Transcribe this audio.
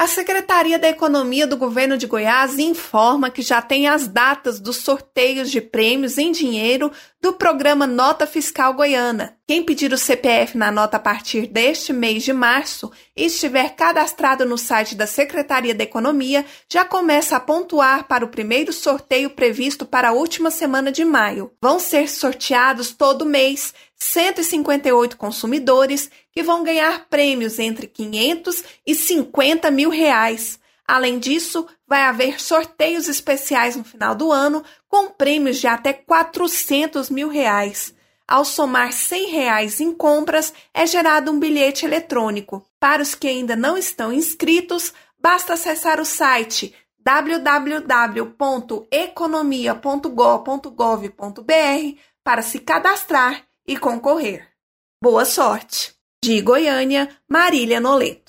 A Secretaria da Economia do Governo de Goiás informa que já tem as datas dos sorteios de prêmios em dinheiro do programa Nota Fiscal Goiana. Quem pedir o CPF na nota a partir deste mês de março e estiver cadastrado no site da Secretaria da Economia, já começa a pontuar para o primeiro sorteio previsto para a última semana de maio. Vão ser sorteados todo mês 158 consumidores que vão ganhar prêmios entre 500 e 50 mil reais. Além disso, vai haver sorteios especiais no final do ano com prêmios de até 400 mil reais. Ao somar R$100 em compras, é gerado um bilhete eletrônico. Para os que ainda não estão inscritos, basta acessar o site www.economia.go.gov.br para se cadastrar e concorrer. Boa sorte! De Goiânia, Marília Noleto.